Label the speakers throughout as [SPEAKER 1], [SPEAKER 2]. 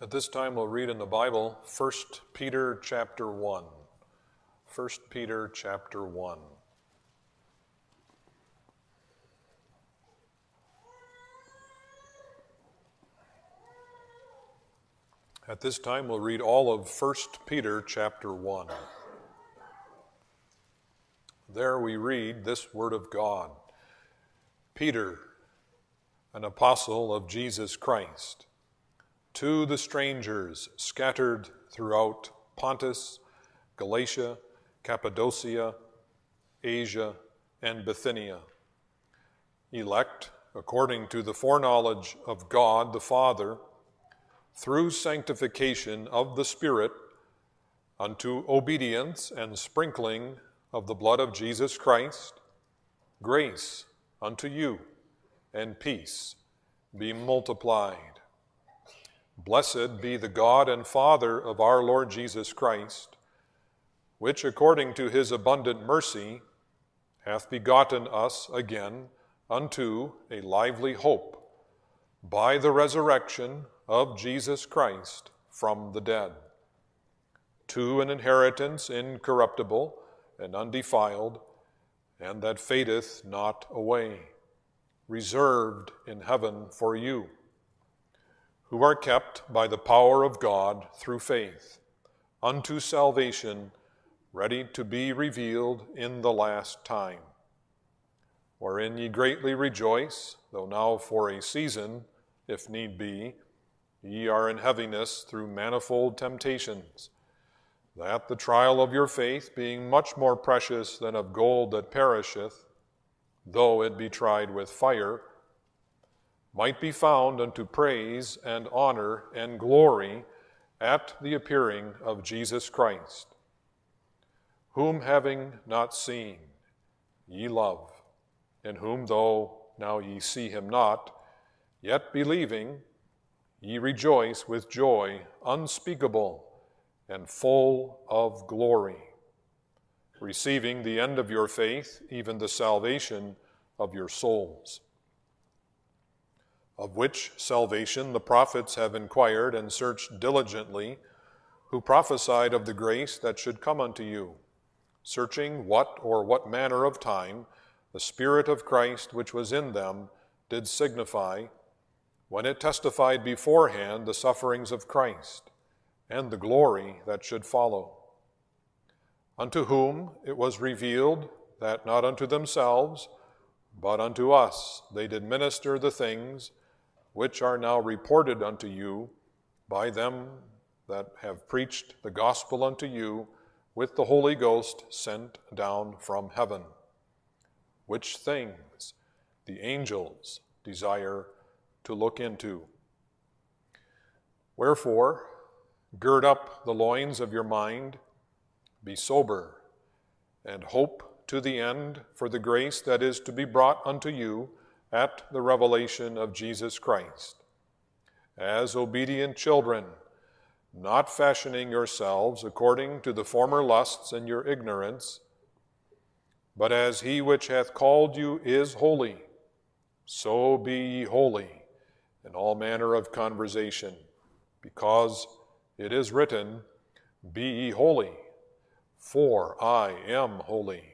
[SPEAKER 1] At this time, we'll read in the Bible 1 Peter chapter 1. 1 Peter chapter 1. At this time, we'll read all of 1 Peter chapter 1. There we read this word of God. Peter, an apostle of Jesus Christ, to the strangers scattered throughout Pontus, Galatia, Cappadocia, Asia, and Bithynia, elect according to the foreknowledge of God the Father, through sanctification of the Spirit, unto obedience and sprinkling of the blood of Jesus Christ, grace unto you and peace be multiplied. Blessed be the God and Father of our Lord Jesus Christ, which according to his abundant mercy hath begotten us again unto a lively hope by the resurrection of Jesus Christ from the dead, to an inheritance incorruptible and undefiled, and that fadeth not away, reserved in heaven for you, who are kept by the power of God through faith, unto salvation, ready to be revealed in the last time, wherein ye greatly rejoice, though now for a season, if need be, ye are in heaviness through manifold temptations, that the trial of your faith, being much more precious than of gold that perisheth, though it be tried with fire, might be found unto praise and honor and glory at the appearing of Jesus Christ, whom having not seen, ye love, in whom though now ye see him not, yet believing, ye rejoice with joy unspeakable and full of glory, receiving the end of your faith, even the salvation of your souls, of which salvation the prophets have inquired and searched diligently, who prophesied of the grace that should come unto you, searching what manner of time the Spirit of Christ which was in them did signify, when it testified beforehand the sufferings of Christ, and the glory that should follow, unto whom it was revealed that not unto themselves, but unto us they did minister the things which are now reported unto you by them that have preached the gospel unto you with the Holy Ghost sent down from heaven, which things the angels desire to look into. Wherefore, gird up the loins of your mind, be sober, and hope to the end for the grace that is to be brought unto you at the revelation of Jesus Christ. As obedient children, not fashioning yourselves according to the former lusts in your ignorance, but as he which hath called you is holy, so be ye holy in all manner of conversation, because it is written, Be ye holy, for I am holy.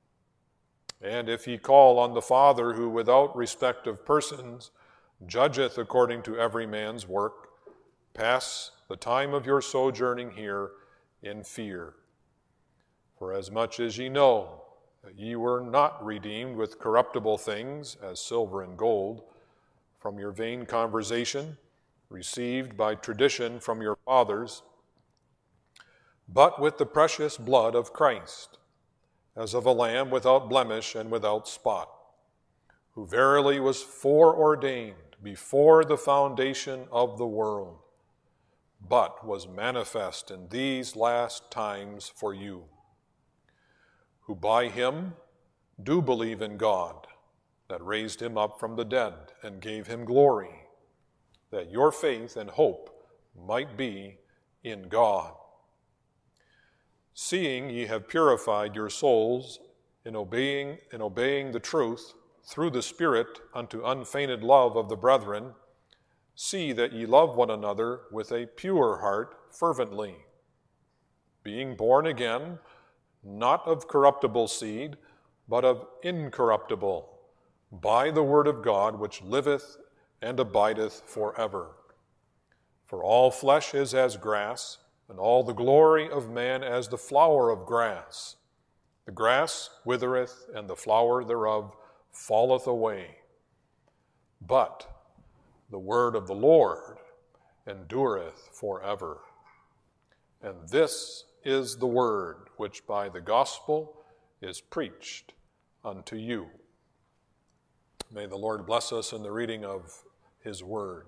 [SPEAKER 1] And if ye call on the Father, who without respect of persons judgeth according to every man's work, pass the time of your sojourning here in fear. For as much as ye know that ye were not redeemed with corruptible things, as silver and gold, from your vain conversation, received by tradition from your fathers, but with the precious blood of Christ, as of a lamb without blemish and without spot, who verily was foreordained before the foundation of the world, but was manifest in these last times for you, who by him do believe in God, that raised him up from the dead and gave him glory, that your faith and hope might be in God. Seeing ye have purified your souls in obeying the truth through the Spirit unto unfeigned love of the brethren, see that ye love one another with a pure heart fervently, being born again, not of corruptible seed, but of incorruptible, by the word of God, which liveth and abideth forever. For all flesh is as grass, and all the glory of man as the flower of grass. The grass withereth, and the flower thereof falleth away. But the word of the Lord endureth forever. And this is the word which by the gospel is preached unto you. May the Lord bless us in the reading of his word.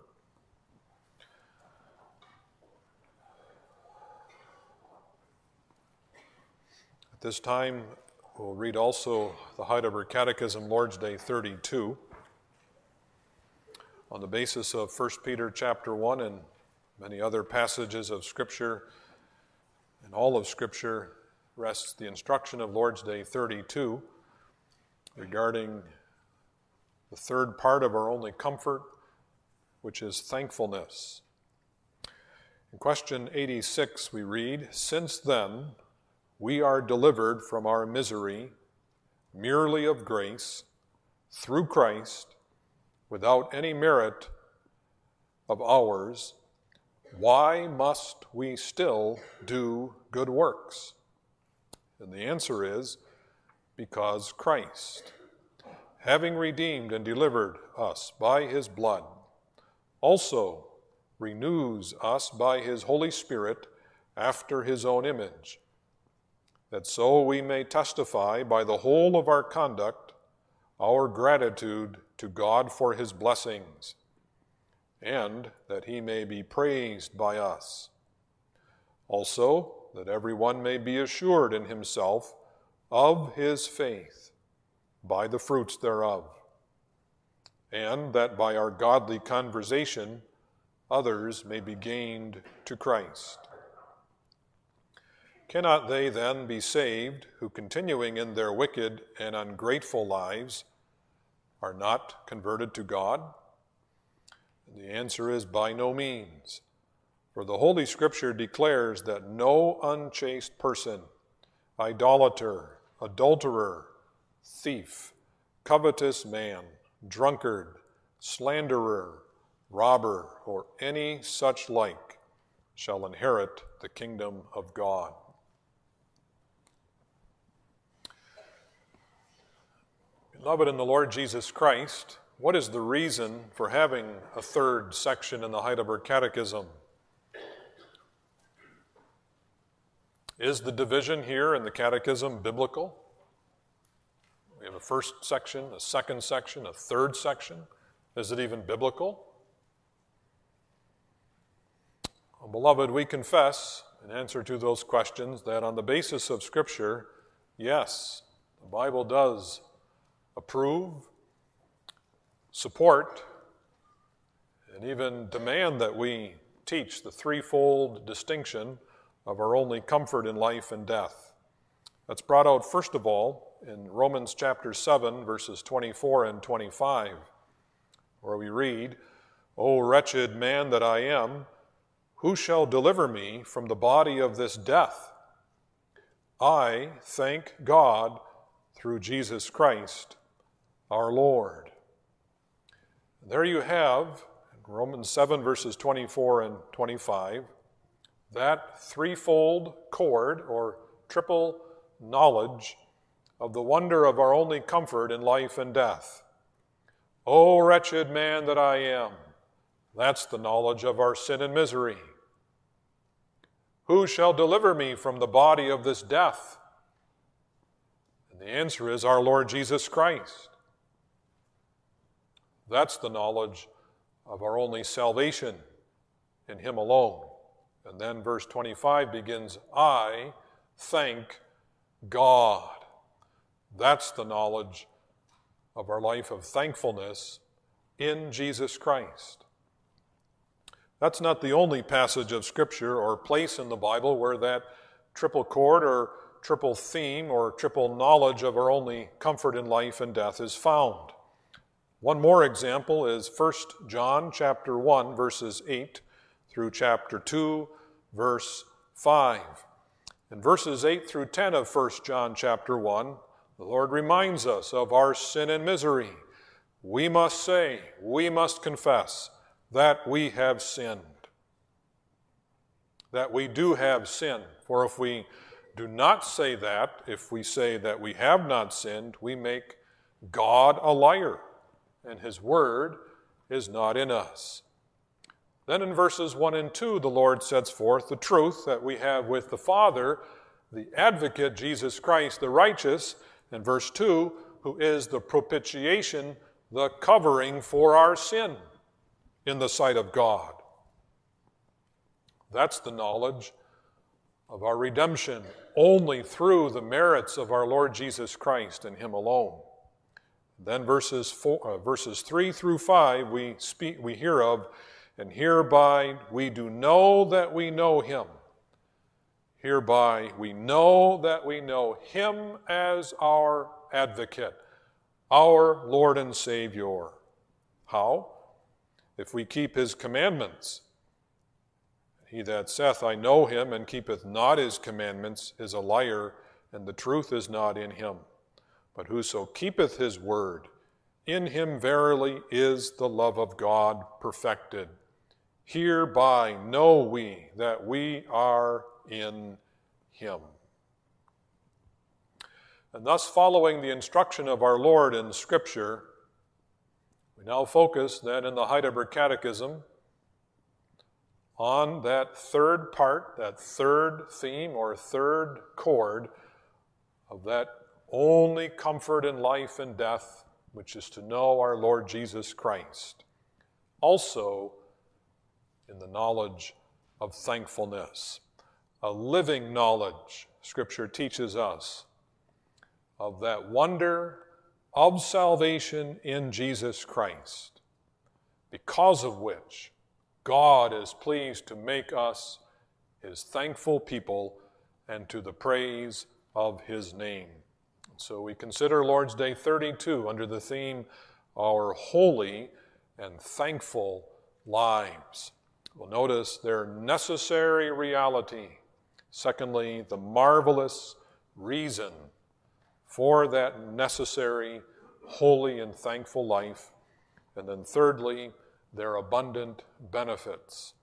[SPEAKER 1] At this time, we'll read also the Heidelberg Catechism, Lord's Day 32, on the basis of 1 Peter chapter 1 and many other passages of Scripture. And all of Scripture rests the instruction of Lord's Day 32 regarding the third part of our only comfort, which is thankfulness. In question 86 we read, "Since then we are delivered from our misery merely of grace through Christ, without any merit of ours, why must we still do good works?" And the answer is, because Christ, having redeemed and delivered us by his blood, also renews us by his Holy Spirit after his own image, that so we may testify by the whole of our conduct our gratitude to God for his blessings, and that he may be praised by us. Also, that every one may be assured in himself of his faith by the fruits thereof, and that by our godly conversation others may be gained to Christ. Cannot they then be saved who, continuing in their wicked and ungrateful lives, are not converted to God? And the answer is by no means. For the Holy Scripture declares that no unchaste person, idolater, adulterer, thief, covetous man, drunkard, slanderer, robber, or any such like shall inherit the kingdom of God. Beloved in the Lord Jesus Christ, what is the reason for having a third section in the Heidelberg Catechism? Is the division here in the Catechism biblical? We have a first section, a second section, a third section. Is it even biblical? Well, beloved, we confess, in answer to those questions, that on the basis of Scripture, yes, the Bible does approve, support, and even demand that we teach the threefold distinction of our only comfort in life and death. That's brought out, first of all, in Romans chapter 7, verses 24 and 25, where we read, "O wretched man that I am, who shall deliver me from the body of this death? I thank God through Jesus Christ, our Lord." And there you have, in Romans 7, verses 24 and 25, that threefold cord or triple knowledge of the wonder of our only comfort in life and death. O wretched man that I am, that's the knowledge of our sin and misery. Who shall deliver me from the body of this death? And the answer is our Lord Jesus Christ. That's the knowledge of our only salvation in him alone. And then verse 25 begins, I thank God. That's the knowledge of our life of thankfulness in Jesus Christ. That's not the only passage of Scripture or place in the Bible where that triple chord or triple theme or triple knowledge of our only comfort in life and death is found. One more example is 1 John chapter 1, verses 8 through chapter 2, verse 5. In verses 8 through 10 of 1 John chapter 1, the Lord reminds us of our sin and misery. We must say, we must confess that we have sinned, that we do have sin. For if we do not say that, if we say that we have not sinned, we make God a liar, and his word is not in us. Then in verses 1 and 2, the Lord sets forth the truth that we have with the Father, the advocate, Jesus Christ, the righteous, in verse 2, who is the propitiation, the covering for our sin in the sight of God. That's the knowledge of our redemption only through the merits of our Lord Jesus Christ and him alone. Then verses 3 through 5 we hear of, and hereby we do know that we know him. Hereby we know that we know him as our advocate, our Lord and Savior. How? If we keep his commandments. He that saith, I know him, and keepeth not his commandments, is a liar, and the truth is not in him. But whoso keepeth his word, in him verily is the love of God perfected. Hereby know we that we are in him. And thus, following the instruction of our Lord in Scripture, we now focus then in the Heidelberg Catechism on that third part, that third theme or third chord of that only comfort in life and death, which is to know our Lord Jesus Christ. Also, in the knowledge of thankfulness, a living knowledge, Scripture teaches us, of that wonder of salvation in Jesus Christ, because of which God is pleased to make us his thankful people and to the praise of his name. So we consider Lord's Day 32 under the theme, Our Holy and Thankful Lives. We'll notice their necessary reality. Secondly, the marvelous reason for that necessary, holy, and thankful life. And then thirdly, their abundant benefits.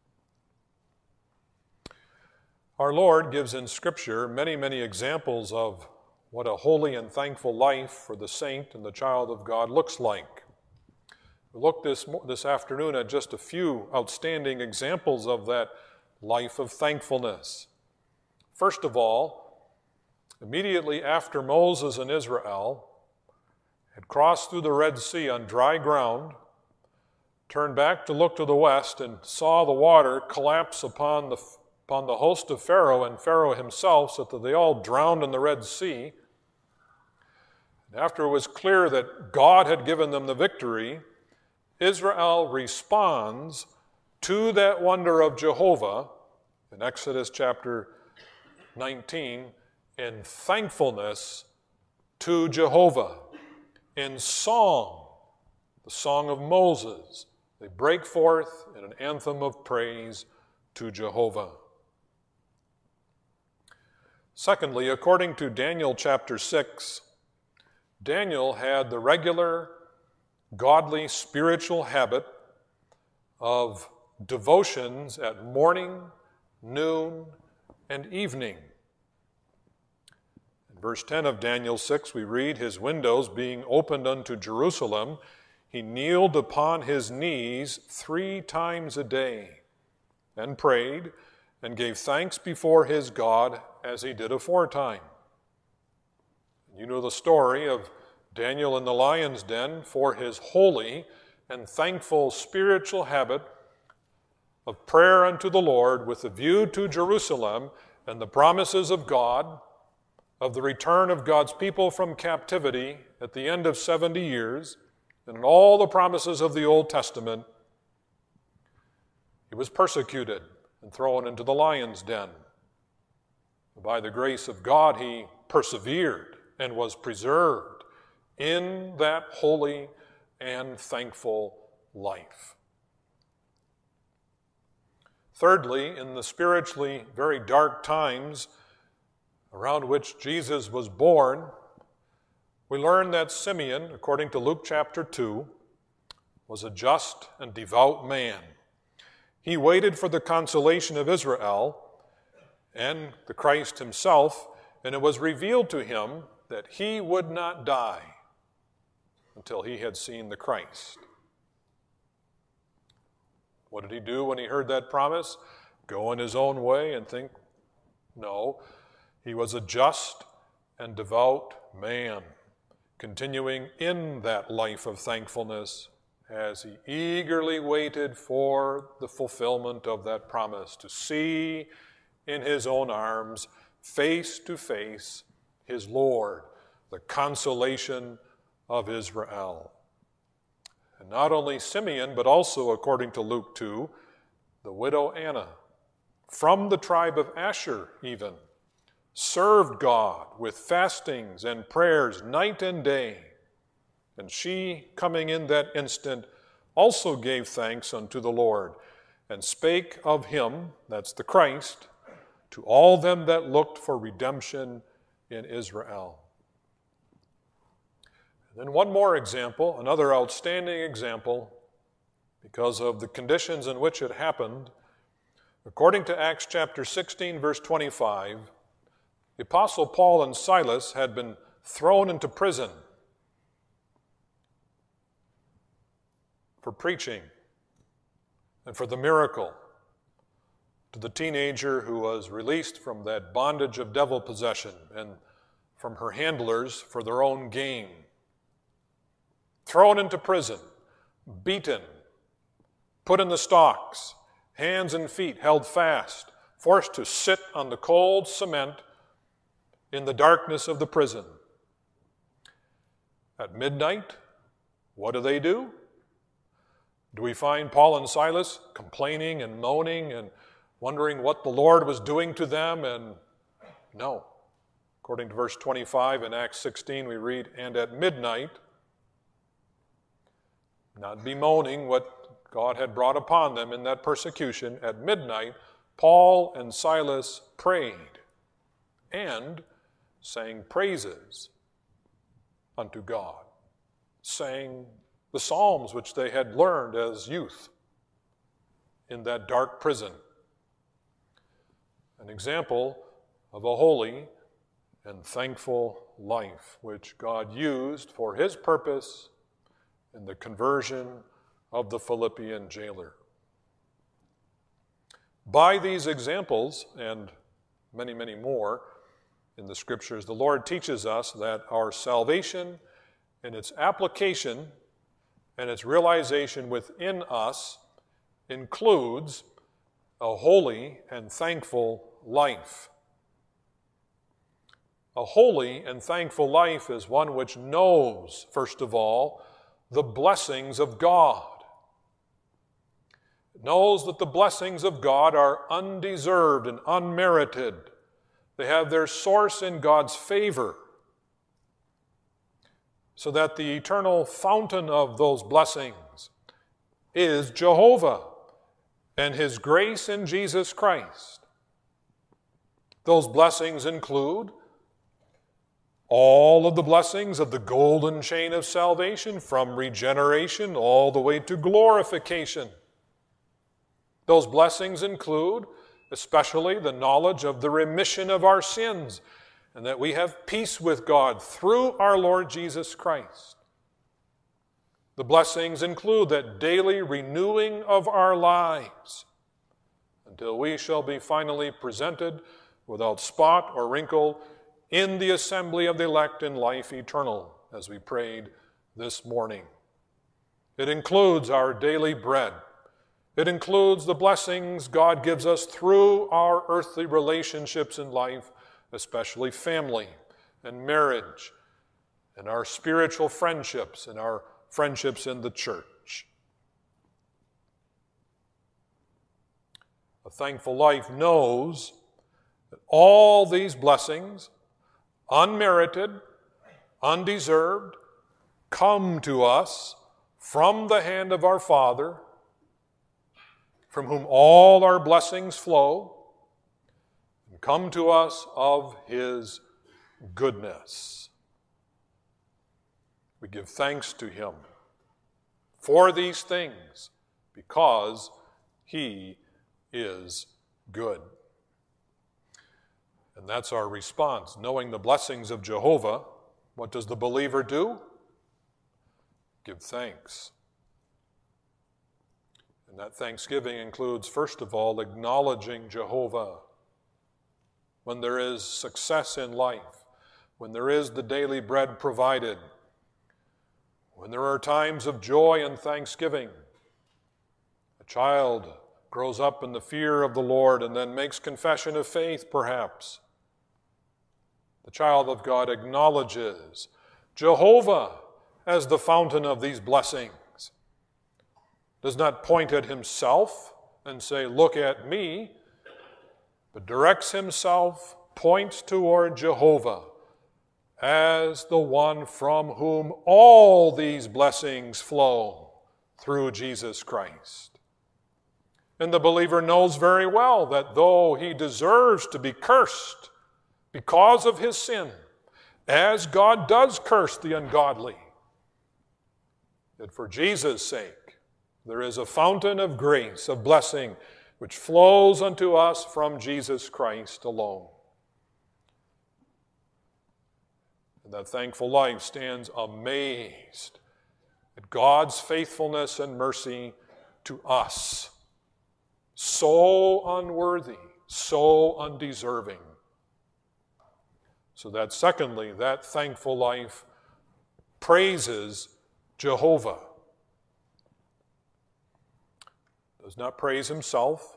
[SPEAKER 1] Our Lord gives in Scripture many, many examples of what a holy and thankful life for the saint and the child of God looks like. We looked this afternoon at just a few outstanding examples of that life of thankfulness. First of all, immediately after Moses and Israel had crossed through the Red Sea on dry ground, turned back to look to the west and saw the water collapse upon the host of Pharaoh and Pharaoh himself, so that they all drowned in the Red Sea. And after it was clear that God had given them the victory, Israel responds to that wonder of Jehovah in Exodus chapter 19 in thankfulness to Jehovah. In song, the song of Moses, they break forth in an anthem of praise to Jehovah. Secondly, according to Daniel chapter 6, Daniel had the regular, godly, spiritual habit of devotions at morning, noon, and evening. In verse 10 of Daniel 6, we read, his windows being opened unto Jerusalem, he kneeled upon his knees 3 times a day, and prayed, and gave thanks before his God, as he did aforetime. You know the story of Daniel in the lion's den for his holy and thankful spiritual habit of prayer unto the Lord with a view to Jerusalem and the promises of God, of the return of God's people from captivity at the end of 70 years, and all the promises of the Old Testament. He was persecuted and thrown into the lion's den. By the grace of God, he persevered and was preserved in that holy and thankful life. Thirdly, in the spiritually very dark times around which Jesus was born, we learn that Simeon, according to Luke chapter 2, was a just and devout man. He waited for the consolation of Israel and the Christ himself, and it was revealed to him that he would not die until he had seen the Christ. What did he do when he heard that promise? Go in his own way and think? No, he was a just and devout man, continuing in that life of thankfulness as he eagerly waited for the fulfillment of that promise, to see in his own arms, face to face, his Lord, the consolation of Israel. And not only Simeon, but also, according to Luke 2, the widow Anna, from the tribe of Asher even, served God with fastings and prayers night and day. And she, coming in that instant, also gave thanks unto the Lord, and spake of him, that's the Christ, to all them that looked for redemption in Israel. And then one more example, another outstanding example, because of the conditions in which it happened. According to Acts chapter 16, verse 25, the Apostle Paul and Silas had been thrown into prison for preaching and for the miracle to the teenager who was released from that bondage of devil possession and from her handlers for their own gain. Thrown into prison, beaten, put in the stocks, hands and feet held fast, forced to sit on the cold cement in the darkness of the prison. At midnight, what do? Do we find Paul and Silas complaining and moaning and wondering what the Lord was doing to them? And no. According to verse 25 in Acts 16, we read, and at midnight, not bemoaning what God had brought upon them in that persecution, at midnight, Paul and Silas prayed and sang praises unto God, sang the psalms which they had learned as youth in that dark prison. An example of a holy and thankful life which God used for his purpose in the conversion of the Philippian jailer. By these examples, and many, many more in the Scriptures, the Lord teaches us that our salvation and its application and its realization within us includes a holy and thankful life. A holy and thankful life is one which knows, first of all, the blessings of God. It knows that the blessings of God are undeserved and unmerited. They have their source in God's favor, so that the eternal fountain of those blessings is Jehovah and his grace in Jesus Christ. Those blessings include all of the blessings of the golden chain of salvation, from regeneration all the way to glorification. Those blessings include especially the knowledge of the remission of our sins, and that we have peace with God through our Lord Jesus Christ. The blessings include that daily renewing of our lives until we shall be finally presented without spot or wrinkle in the assembly of the elect in life eternal, as we prayed this morning. It includes our daily bread. It includes the blessings God gives us through our earthly relationships in life, especially family and marriage, and our spiritual friendships and our friendships in the church. A thankful life knows that all these blessings, unmerited, undeserved, come to us from the hand of our Father, from whom all our blessings flow, and come to us of his goodness. We give thanks to him for these things because he is good. And that's our response. Knowing the blessings of Jehovah, what does the believer do? Give thanks. And that thanksgiving includes, first of all, acknowledging Jehovah. When there is success in life, when there is the daily bread provided, when there are times of joy and thanksgiving, a child grows up in the fear of the Lord and then makes confession of faith, perhaps. The child of God acknowledges Jehovah as the fountain of these blessings. Does not point at himself and say, look at me, but directs himself, points toward Jehovah as the one from whom all these blessings flow through Jesus Christ. And the believer knows very well that though he deserves to be cursed because of his sin, as God does curse the ungodly, that for Jesus' sake there is a fountain of grace, of blessing, which flows unto us from Jesus Christ alone. And that thankful life stands amazed at God's faithfulness and mercy to us. So unworthy, so undeserving. So that secondly, that thankful life praises Jehovah. Does not praise himself.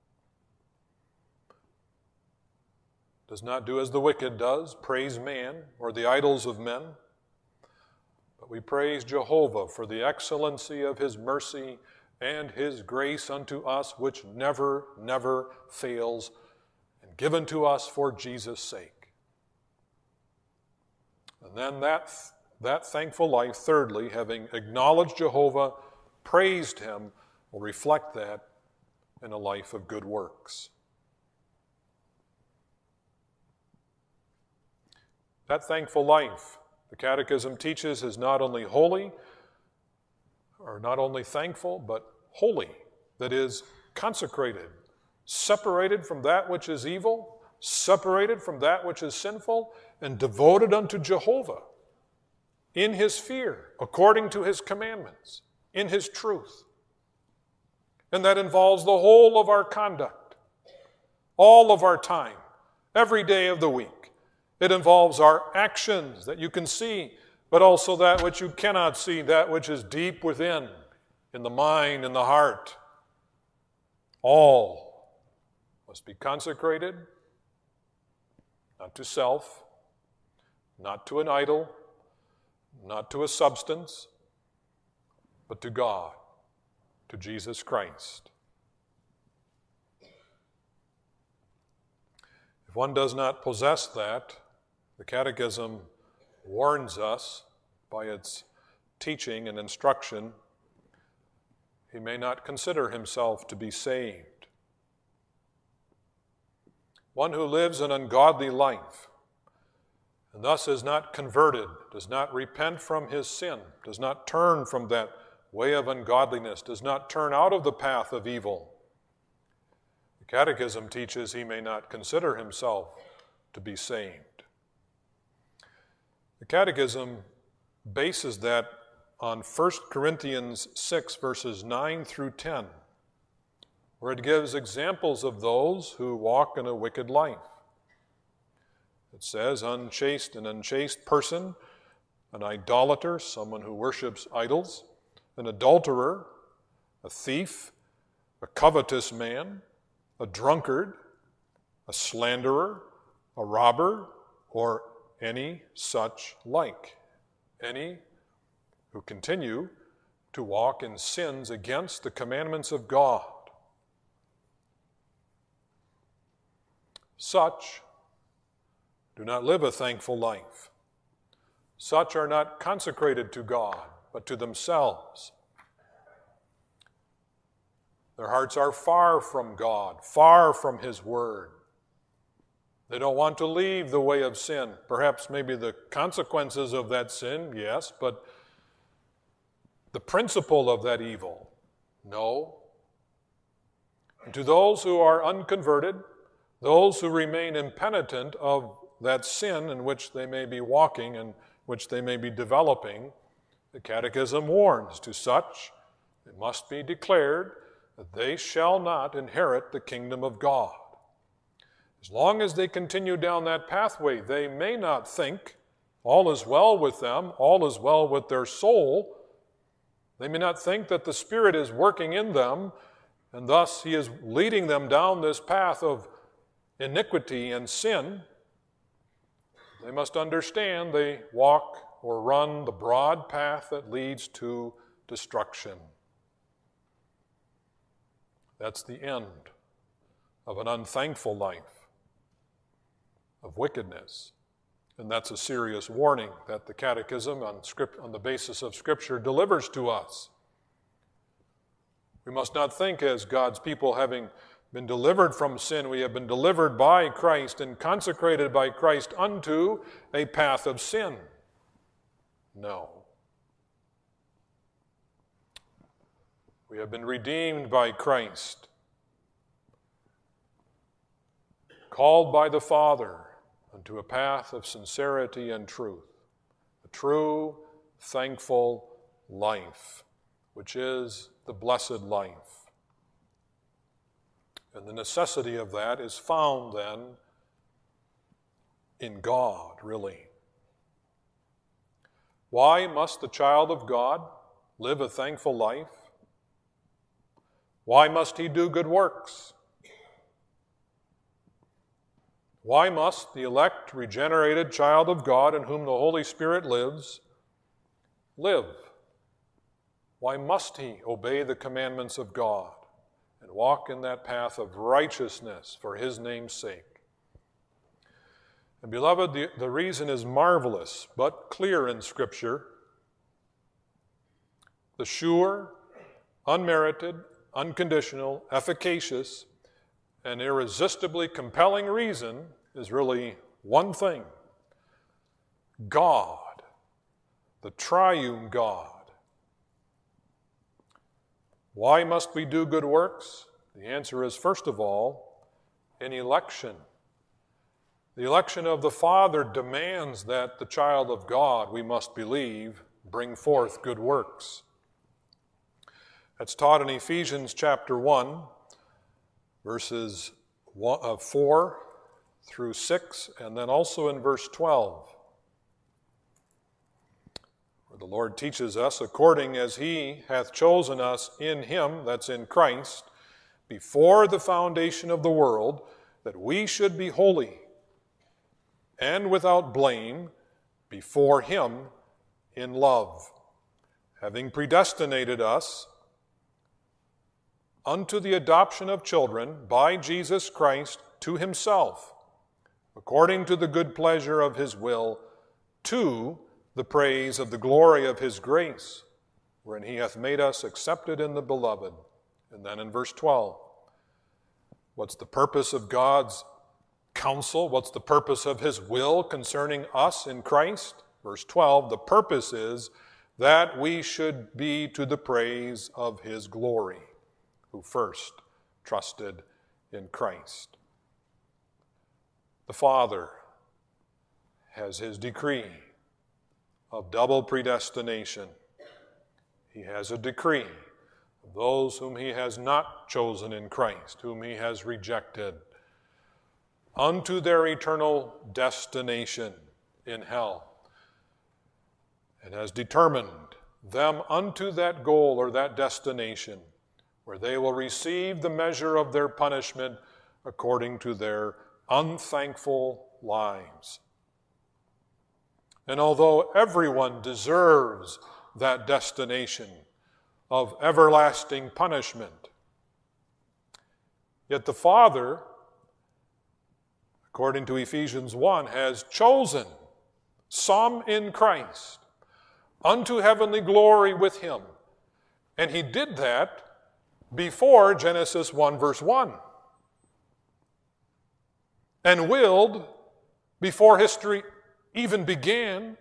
[SPEAKER 1] Does not do as the wicked does, praise man or the idols of men. But we praise Jehovah for the excellency of his mercy and his grace unto us, which never, never fails, and given to us for Jesus' sake. And then that thankful life, thirdly, having acknowledged Jehovah, praised him, will reflect that in a life of good works. That thankful life, the Catechism teaches, is not only holy, or not only thankful, but holy, that is, consecrated, separated from that which is evil, separated from that which is sinful, and devoted unto Jehovah in his fear, according to his commandments, in his truth. And that involves the whole of our conduct, all of our time, every day of the week. It involves our actions that you can see, but also that which you cannot see, that which is deep within, in the mind, in the heart. All must be consecrated, not to self, not to an idol, not to a substance, but to God, to Jesus Christ. If one does not possess that, the Catechism warns us by its teaching and instruction, he may not consider himself to be saved. One who lives an ungodly life and thus is not converted, does not repent from his sin, does not turn from that way of ungodliness, does not turn out of the path of evil. The Catechism teaches he may not consider himself to be saved. The Catechism bases that on 1 Corinthians 6, verses 9 through 10, where it gives examples of those who walk in a wicked life. It says, an unchaste person, an idolater, someone who worships idols, an adulterer, a thief, a covetous man, a drunkard, a slanderer, a robber, or any such like. Any who continue to walk in sins against the commandments of God. Such do not live a thankful life. Such are not consecrated to God but to themselves. Their hearts are far from God, far from His Word. They don't want to leave the way of sin. Perhaps maybe the consequences of that sin, yes, but the principle of that evil, no. And to those who are unconverted, those who remain impenitent of that sin in which they may be walking and which they may be developing, the Catechism warns to such, it must be declared that they shall not inherit the kingdom of God. As long as they continue down that pathway, they may not think all is well with them, all is well with their soul. They may not think that the Spirit is working in them, and thus He is leading them down this path of iniquity and sin. They must understand they walk or run the broad path that leads to destruction. That's the end of an unthankful life, of wickedness. And that's a serious warning that the Catechism on the basis of Scripture delivers to us. We must not think as God's people, having been delivered from sin, we have been delivered by Christ and consecrated by Christ unto a path of sin. No. We have been redeemed by Christ, called by the Father unto a path of sincerity and truth, a true, thankful life, which is the blessed life. And the necessity of that is found then in God, really. Why must the child of God live a thankful life? Why must he do good works? Why must the elect, regenerated child of God in whom the Holy Spirit lives, live? Why must he obey the commandments of God and walk in that path of righteousness for His name's sake? And beloved, the reason is marvelous, but clear in Scripture. The sure, unmerited, unconditional, efficacious, and irresistibly compelling reason is really one thing: God, the triune God. Why must we do good works? The answer is, first of all, in election. The election of the Father demands that the child of God, we must believe, bring forth good works. That's taught in Ephesians chapter 1, verses 4 through 6, and then also in verse 12, where the Lord teaches us, according as He hath chosen us in Him, that's in Christ, before the foundation of the world, that we should be holy and without blame before Him in love, having predestinated us unto the adoption of children by Jesus Christ to Himself, according to the good pleasure of His will, to the praise of the glory of His grace, wherein He hath made us accepted in the Beloved. And then in verse 12, what's the purpose of God's counsel? What's the purpose of His will concerning us in Christ? Verse 12, the purpose is that we should be to the praise of His glory, who first trusted in Christ. The Father has His decree of double predestination. He has a decree of those whom He has not chosen in Christ, whom He has rejected, unto their eternal destination in hell, and has determined them unto that goal or that destination, where they will receive the measure of their punishment according to their unthankful lives. And although everyone deserves that destination of everlasting punishment, yet the Father, according to Ephesians 1, has chosen some in Christ unto heavenly glory with him. And he did that before Genesis 1 verse 1. And willed, before history even began,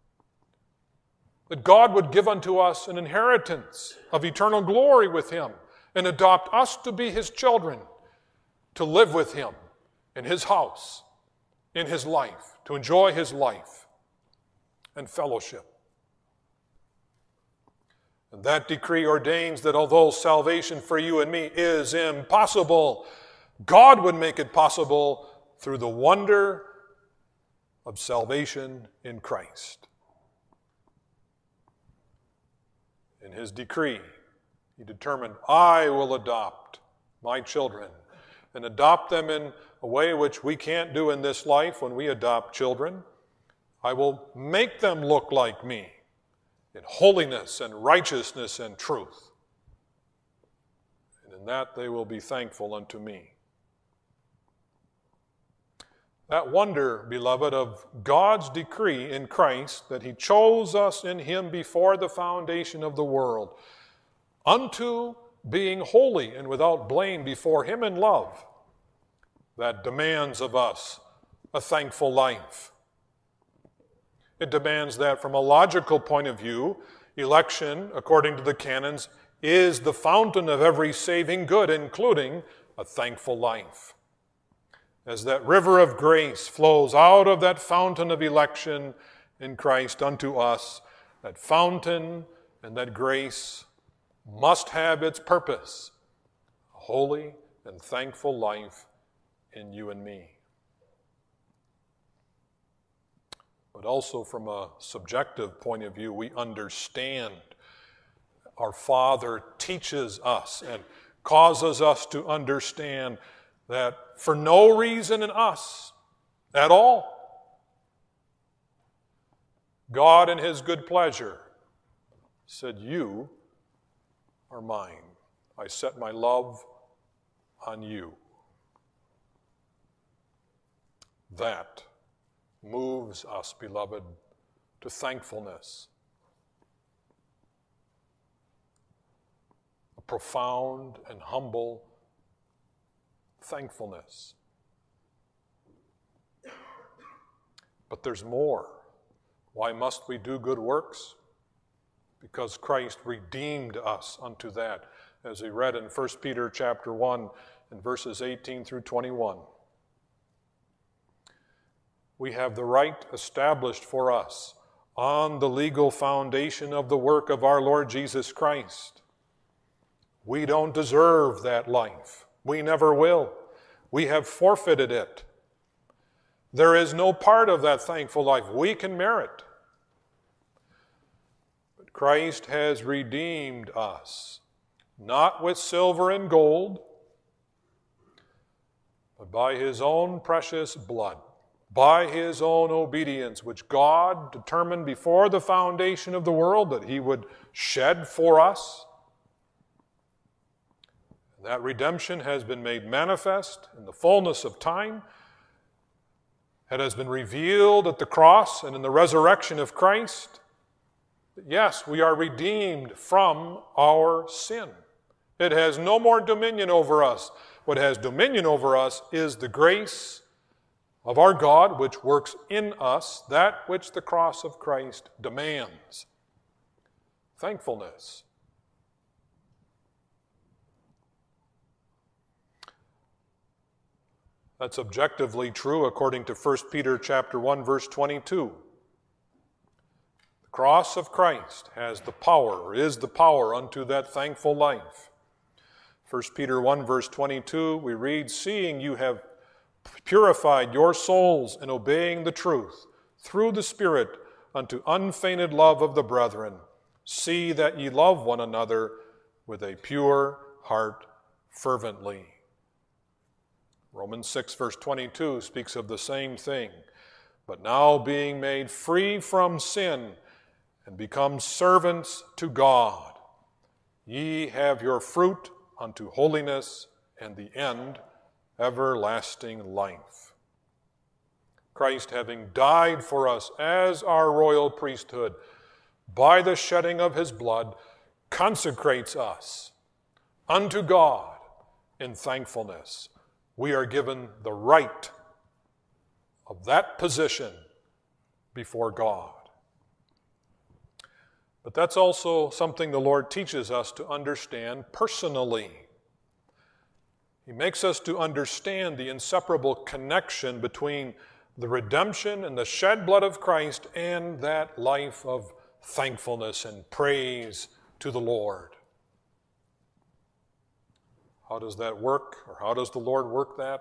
[SPEAKER 1] that God would give unto us an inheritance of eternal glory with him and adopt us to be his children, to live with him in his house, in his life, to enjoy his life and fellowship. And that decree ordains that although salvation for you and me is impossible, God would make it possible through the wonder of salvation in Christ. In his decree, he determined, I will adopt my children and adopt them in a way which we can't do in this life when we adopt children. I will make them look like me in holiness and righteousness and truth. And in that they will be thankful unto me. That wonder, beloved, of God's decree in Christ, that he chose us in him before the foundation of the world, unto being holy and without blame before him in love, that demands of us a thankful life. It demands that from a logical point of view, election, according to the canons, is the fountain of every saving good, including a thankful life. As that river of grace flows out of that fountain of election in Christ unto us, that fountain and that grace must have its purpose, a holy and thankful life in you and me. But also from a subjective point of view, we understand our Father teaches us and causes us to understand that for no reason in us at all, God in his good pleasure said, you are mine. I set my love on you. That moves us, beloved, to thankfulness. A profound and humble thankfulness. But there's more. Why must we do good works? Because Christ redeemed us unto that, as we read in 1 Peter chapter 1 and verses 18 through 21. We have the right established for us on the legal foundation of the work of our Lord Jesus Christ. We don't deserve that life. We never will. We have forfeited it. There is no part of that thankful life we can merit. But Christ has redeemed us, not with silver and gold, but by his own precious blood, by his own obedience, which God determined before the foundation of the world that he would shed for us. That redemption has been made manifest in the fullness of time. It has been revealed at the cross and in the resurrection of Christ. Yes, we are redeemed from our sin. It has no more dominion over us. What has dominion over us is the grace of our God, which works in us that which the cross of Christ demands. Thankfulness. That's objectively true according to 1 Peter chapter 1, verse 22. The cross of Christ has the power, or is the power unto that thankful life. 1 Peter 1, verse 22, we read, seeing you have purified your souls in obeying the truth through the Spirit unto unfeigned love of the brethren, see that ye love one another with a pure heart fervently. Romans 6, verse 22 speaks of the same thing. But now being made free from sin and become servants to God, ye have your fruit unto holiness and the end, everlasting life. Christ, having died for us as our royal priesthood, by the shedding of his blood, consecrates us unto God in thankfulness. We are given the right of that position before God. But that's also something the Lord teaches us to understand personally. He makes us to understand the inseparable connection between the redemption and the shed blood of Christ and that life of thankfulness and praise to the Lord. How does that work, or how does the Lord work that?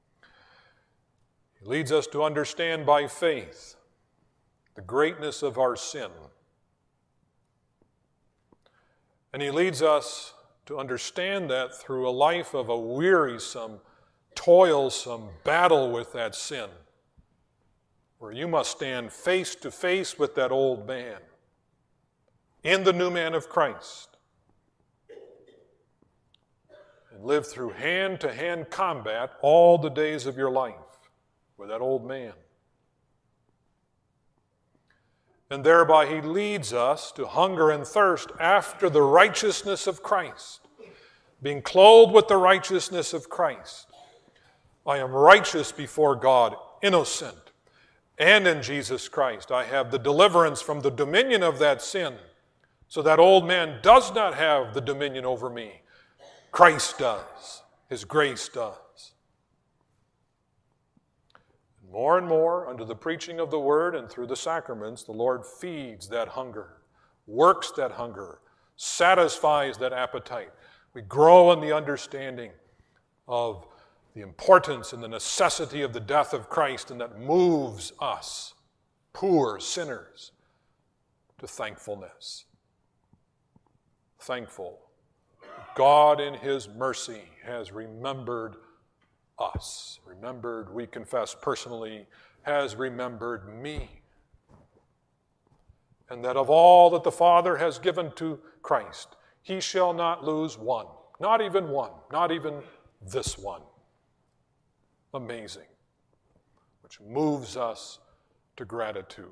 [SPEAKER 1] He leads us to understand by faith the greatness of our sin. And he leads us to understand that through a life of a wearisome, toilsome battle with that sin, where you must stand face to face with that old man in the new man of Christ and live through hand-to-hand combat all the days of your life with that old man. And thereby he leads us to hunger and thirst after the righteousness of Christ, being clothed with the righteousness of Christ. I am righteous before God, innocent, and in Jesus Christ I have the deliverance from the dominion of that sin, so that old man does not have the dominion over me. Christ does. His grace does. More and more, under the preaching of the Word and through the sacraments, the Lord feeds that hunger, works that hunger, satisfies that appetite. We grow in the understanding of the importance and the necessity of the death of Christ, and that moves us, poor sinners, to thankfulness. Thankful. God in his mercy has remembered us. Remembered, we confess personally, has remembered me. And that of all that the Father has given to Christ, he shall not lose one. Not even one. Not even this one. Amazing. Which moves us to gratitude.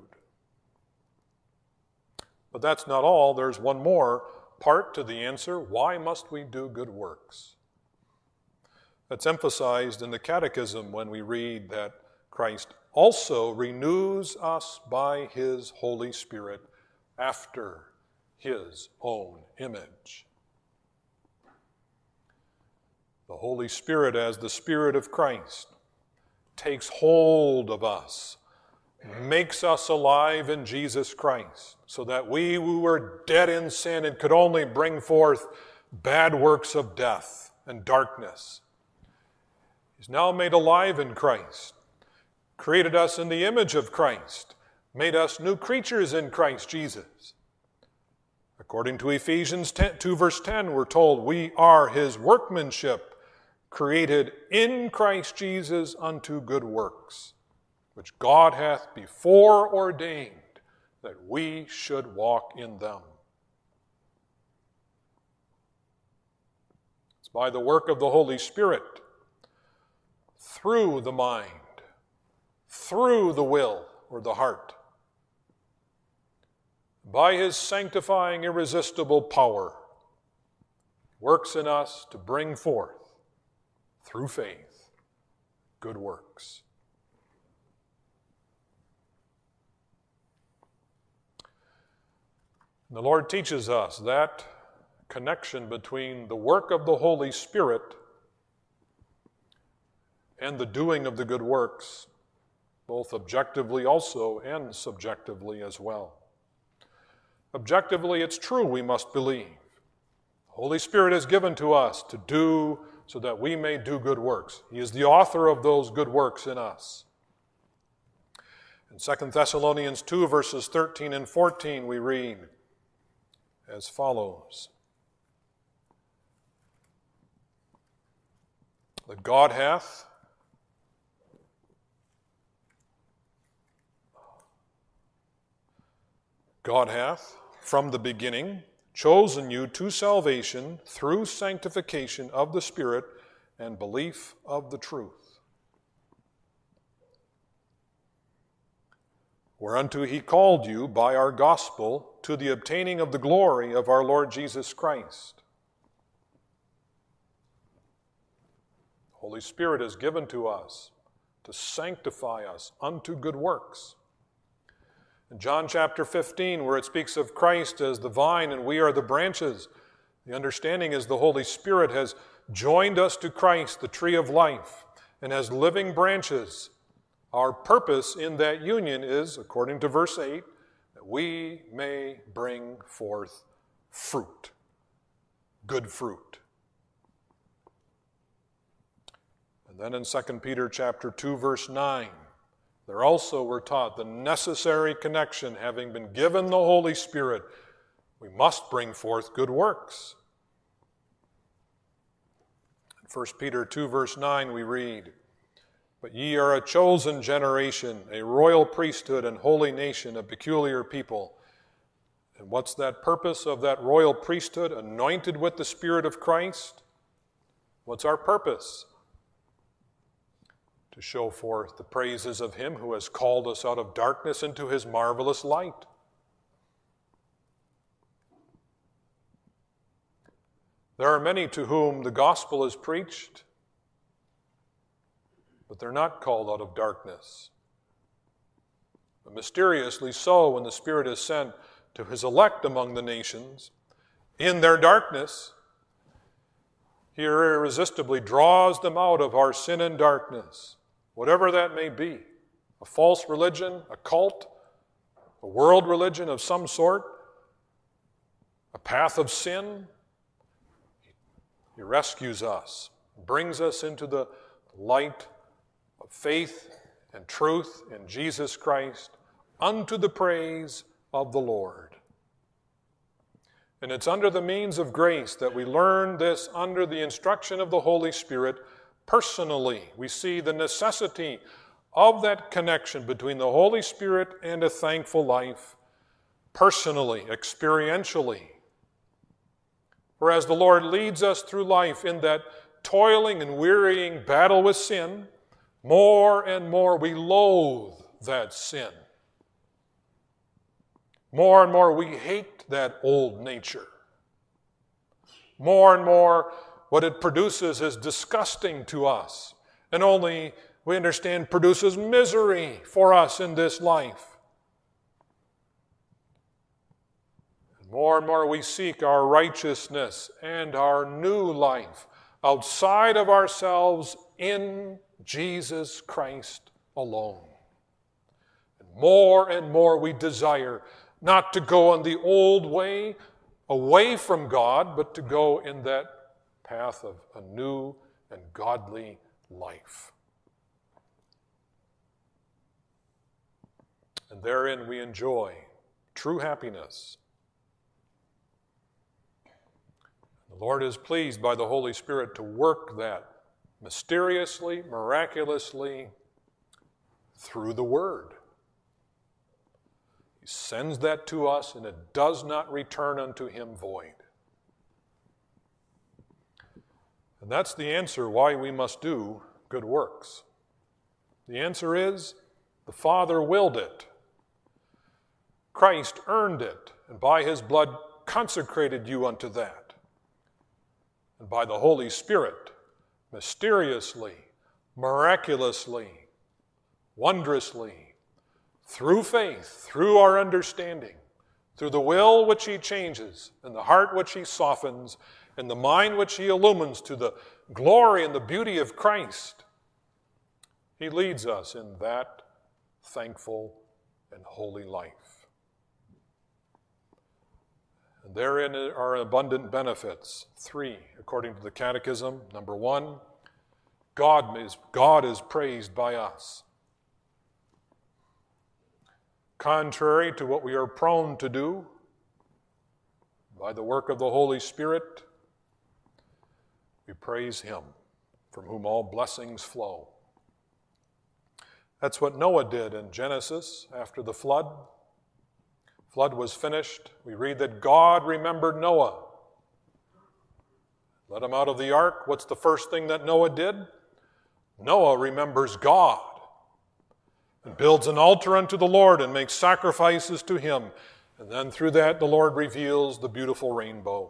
[SPEAKER 1] But that's not all. There's one more part to the answer. Why must we do good works? That's emphasized in the Catechism when we read that Christ also renews us by his Holy Spirit after his own image. The Holy Spirit, as the Spirit of Christ, takes hold of us, makes us alive in Jesus Christ, so that we who were dead in sin and could only bring forth bad works of death and darkness, He's now made alive in Christ, created us in the image of Christ, made us new creatures in Christ Jesus. According to Ephesians 2 verse 10, we're told we are his workmanship, created in Christ Jesus unto good works, which God hath before ordained that we should walk in them. It's by the work of the Holy Spirit, through the mind, through the will or the heart, by his sanctifying irresistible power, works in us to bring forth, through faith, good works. The Lord teaches us that connection between the work of the Holy Spirit and the doing of the good works, both objectively also and subjectively as well. Objectively, it's true we must believe. The Holy Spirit is given to us to do so that we may do good works. He is the author of those good works in us. In 2 Thessalonians 2, verses 13 and 14, we read as follows: that God hath from the beginning chosen you to salvation through sanctification of the Spirit and belief of the truth, whereunto he called you by our gospel to the obtaining of the glory of our Lord Jesus Christ. The Holy Spirit is given to us to sanctify us unto good works. In John chapter 15, where it speaks of Christ as the vine and we are the branches, the understanding is the Holy Spirit has joined us to Christ, the tree of life, and as living branches, our purpose in that union is, according to verse 8, that we may bring forth fruit, good fruit. And then in 2 Peter chapter 2, verse 9, there also we're taught the necessary connection, having been given the Holy Spirit, we must bring forth good works. In 1 Peter 2, verse 9, we read, "But ye are a chosen generation, a royal priesthood and holy nation, a peculiar people." And what's that purpose of that royal priesthood, anointed with the Spirit of Christ? What's our purpose? To show forth the praises of Him who has called us out of darkness into His marvelous light. There are many to whom the gospel is preached, but they're not called out of darkness. But mysteriously so, when the Spirit is sent to His elect among the nations, in their darkness, He irresistibly draws them out of our sin and darkness, whatever that may be, a false religion, a cult, a world religion of some sort, a path of sin. He rescues us, brings us into the light of faith and truth in Jesus Christ, unto the praise of the Lord. And it's under the means of grace that we learn this under the instruction of the Holy Spirit personally. We see the necessity of that connection between the Holy Spirit and a thankful life, personally, experientially. Whereas the Lord leads us through life in that toiling and wearying battle with sin, more and more we loathe that sin. More and more we hate that old nature. More and more what it produces is disgusting to us, and only, we understand, produces misery for us in this life. More and more we seek our righteousness and our new life outside of ourselves in Jesus Christ alone. And more we desire not to go on the old way away from God, but to go in that path of a new and godly life. And therein we enjoy true happiness. The Lord is pleased by the Holy Spirit to work that mysteriously, miraculously through the Word. He sends that to us, and it does not return unto Him void. And that's the answer why we must do good works. The answer is the Father willed it. Christ earned it, and by His blood consecrated you unto that. And by the Holy Spirit, mysteriously, miraculously, wondrously, through faith, through our understanding, through the will which He changes, and the heart which He softens, and the mind which He illumines to the glory and the beauty of Christ, He leads us in that thankful and holy life. And therein are abundant benefits. 3, according to the Catechism. Number 1, God is praised by us. Contrary to what we are prone to do, by the work of the Holy Spirit, we praise Him, from whom all blessings flow. That's what Noah did in Genesis after the flood. Flood was finished. We read that God remembered Noah. Let him out of the ark. What's the first thing that Noah did? Noah remembers God and builds an altar unto the Lord and makes sacrifices to Him. And then through that, the Lord reveals the beautiful rainbow.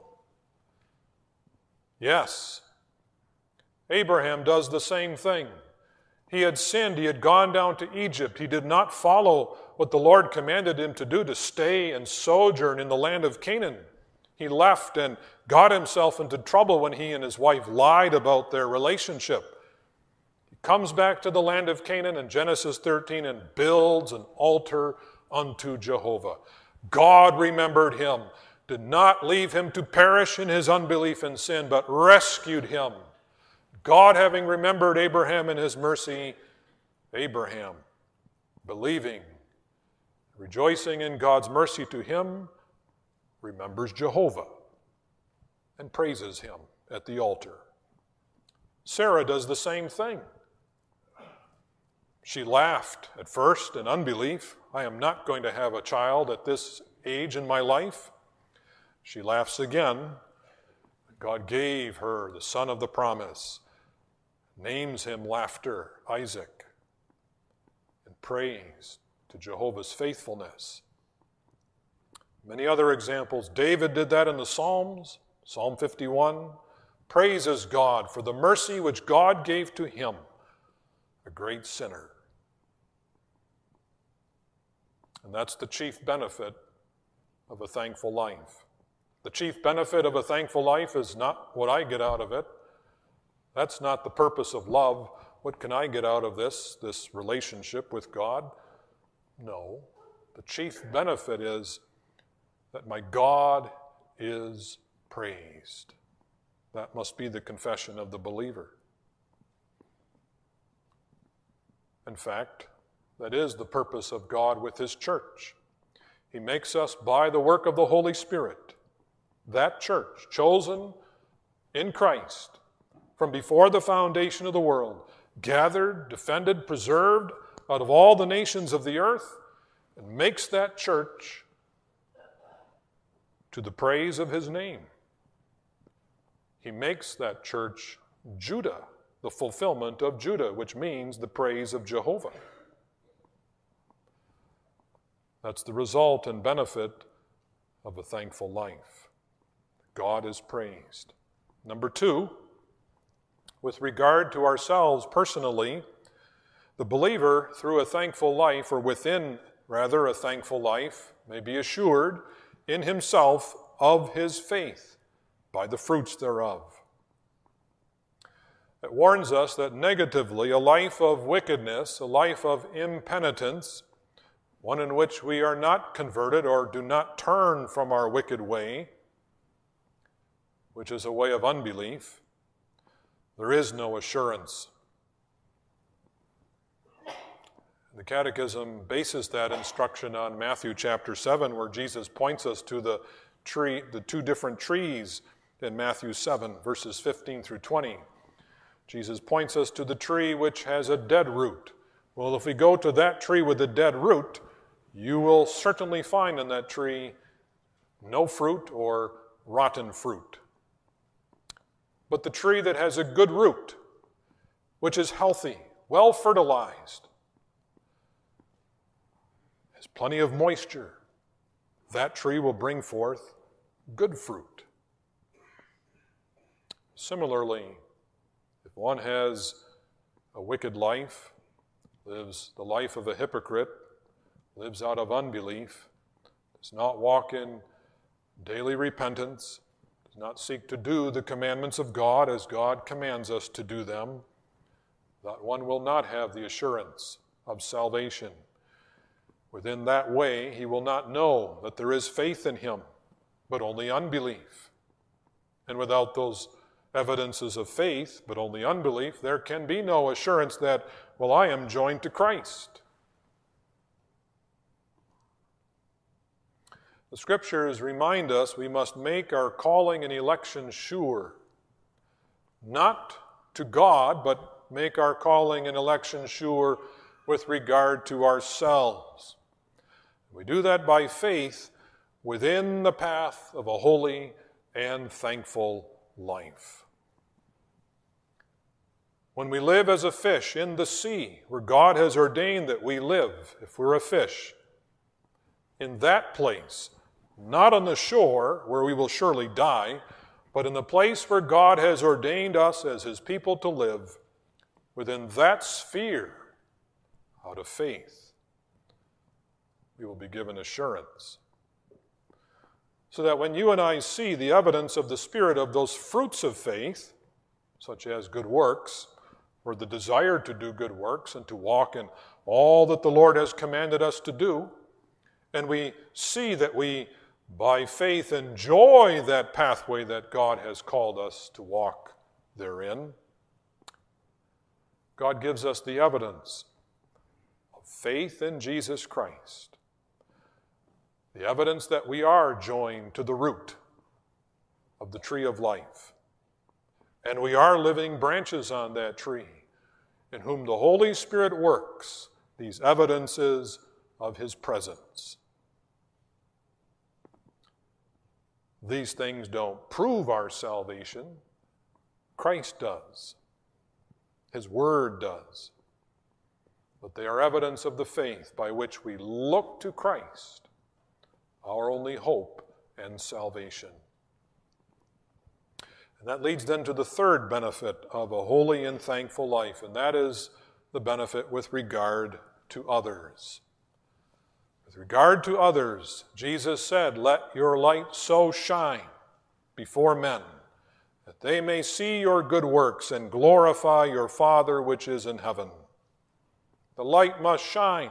[SPEAKER 1] Yes, Abraham does the same thing. He had sinned. He had gone down to Egypt. He did not follow what the Lord commanded him to do, to stay and sojourn in the land of Canaan. He left and got himself into trouble when he and his wife lied about their relationship. He comes back to the land of Canaan in Genesis 13 and builds an altar unto Jehovah. God remembered him, did not leave him to perish in his unbelief and sin, but rescued him. God, having remembered Abraham in his mercy, Abraham, believing, rejoicing in God's mercy to him, remembers Jehovah and praises him at the altar. Sarah does the same thing. She laughed at first in unbelief. I am not going to have a child at this age in my life. She laughs again. God gave her the son of the promise, names him Laughter, Isaac, and prays to Jehovah's faithfulness. Many other examples. David did that in the Psalms. Psalm 51 praises God for the mercy which God gave to him, a great sinner. And that's the chief benefit of a thankful life. The chief benefit of a thankful life is not what I get out of it. That's not the purpose of love. What can I get out of this relationship with God? No. The chief benefit is that my God is praised. That must be the confession of the believer. In fact, that is the purpose of God with his church. He makes us, by the work of the Holy Spirit, that church, chosen in Christ, from before the foundation of the world, gathered, defended, preserved out of all the nations of the earth, and makes that church to the praise of his name. He makes that church Judah, the fulfillment of Judah, which means the praise of Jehovah. That's the result and benefit of a thankful life. God is praised. Number two, with regard to ourselves personally, the believer, through a thankful life, or within, rather, a thankful life, may be assured in himself of his faith by the fruits thereof. It warns us that negatively, a life of wickedness, a life of impenitence, one in which we are not converted or do not turn from our wicked way, which is a way of unbelief, there is no assurance. The Catechism bases that instruction on Matthew chapter 7, where Jesus points us to the two different trees in Matthew 7, verses 15 through 20. Jesus points us to the tree which has a dead root. Well, if we go to that tree with a dead root, you will certainly find in that tree no fruit or rotten fruit. But the tree that has a good root, which is healthy, well fertilized, has plenty of moisture, that tree will bring forth good fruit. Similarly, if one has a wicked life, lives the life of a hypocrite, lives out of unbelief, does not walk in daily repentance, does not seek to do the commandments of God as God commands us to do them, that one will not have the assurance of salvation. Within that way, he will not know that there is faith in him, but only unbelief. And without those evidences of faith, but only unbelief, there can be no assurance that, well, I am joined to Christ. The Scriptures remind us we must make our calling and election sure, not to God, but make our calling and election sure with regard to ourselves. We do that by faith within the path of a holy and thankful life. When we live as a fish in the sea, where God has ordained that we live, if we're a fish, in that place, not on the shore where we will surely die, but in the place where God has ordained us as his people to live, within that sphere, out of faith, we will be given assurance. So that when you and I see the evidence of the Spirit of those fruits of faith, such as good works, or the desire to do good works and to walk in all that the Lord has commanded us to do, and we see that we, by faith, enjoy that pathway that God has called us to walk therein, God gives us the evidence of faith in Jesus Christ, the evidence that we are joined to the root of the tree of life, and we are living branches on that tree, in whom the Holy Spirit works these evidences of his presence. These things don't prove our salvation. Christ does. His word does. But they are evidence of the faith by which we look to Christ, our only hope and salvation. And that leads then to the third benefit of a holy and thankful life, and that is the benefit with regard to others. With regard to others, Jesus said, "Let your light so shine before men, that they may see your good works and glorify your Father which is in heaven." The light must shine.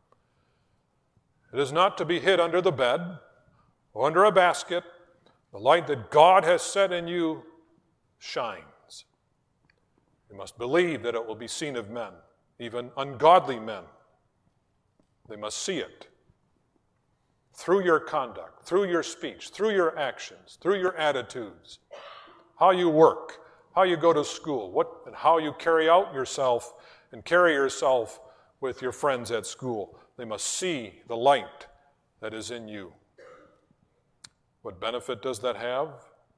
[SPEAKER 1] It is not to be hid under the bed or under a basket. The light that God has set in you shines. You must believe that it will be seen of men, even ungodly men. They must see it through your conduct, through your speech, through your actions, through your attitudes, how you work, how you go to school, and how you carry out yourself and carry yourself with your friends at school. They must see the light that is in you. What benefit does that have?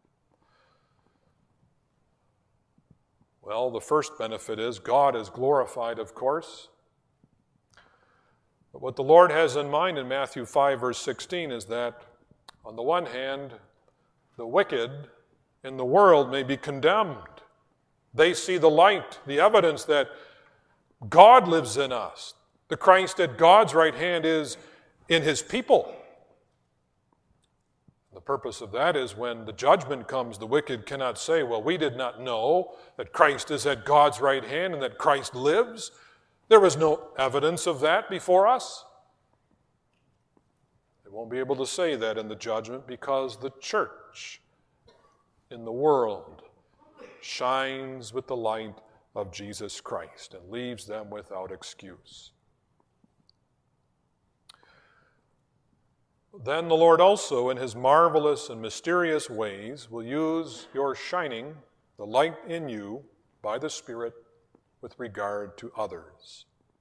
[SPEAKER 1] Well, the first benefit is God is glorified, of course. But what the Lord has in mind in Matthew 5, verse 16 is that, on the one hand, the wicked in the world may be condemned. They see the light, the evidence that God lives in us. The Christ at God's right hand is in his people. The purpose of that is when the judgment comes, the wicked cannot say, "Well, we did not know that Christ is at God's right hand and that Christ lives. There was no evidence of that before us." They won't be able to say that in the judgment, because the church in the world shines with the light of Jesus Christ and leaves them without excuse. Then the Lord also, in his marvelous and mysterious ways, will use your shining, the light in you, by the Spirit, with regard to others.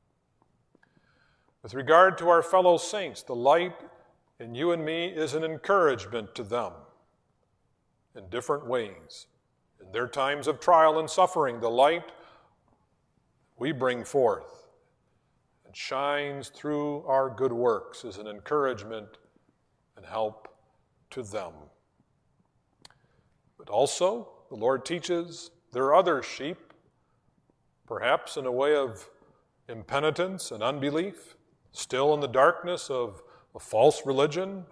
[SPEAKER 1] With regard to our fellow saints, the light in you and me is an encouragement to them in different ways. In their times of trial and suffering, the light we bring forth and shines through our good works is an encouragement and help to them. But also, the Lord teaches there are other sheep, perhaps in a way of impenitence and unbelief, still in the darkness of a false religion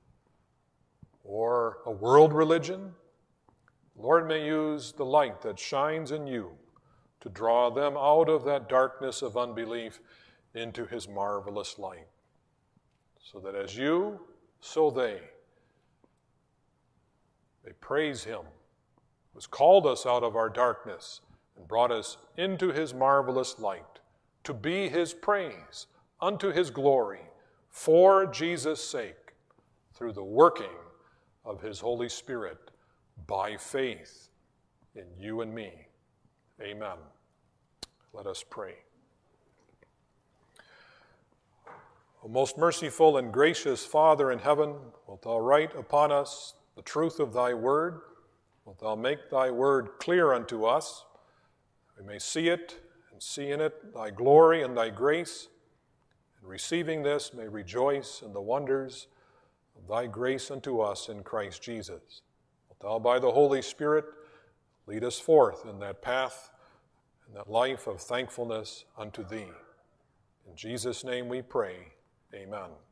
[SPEAKER 1] or a world religion. The Lord may use the light that shines in you to draw them out of that darkness of unbelief into his marvelous light, so that as you, so they praise him who has called us out of our darkness and brought us into his marvelous light, to be his praise unto his glory, for Jesus' sake, through the working of his Holy Spirit, by faith in you and me. Amen. Let us pray. O most merciful and gracious Father in heaven, wilt thou write upon us the truth of thy word? Wilt thou make thy word clear unto us? We may see it and see in it thy glory and thy grace, and receiving this may rejoice in the wonders of thy grace unto us in Christ Jesus. Wilt thou by the Holy Spirit lead us forth in that path and that life of thankfulness unto thee. In Jesus' name we pray, amen.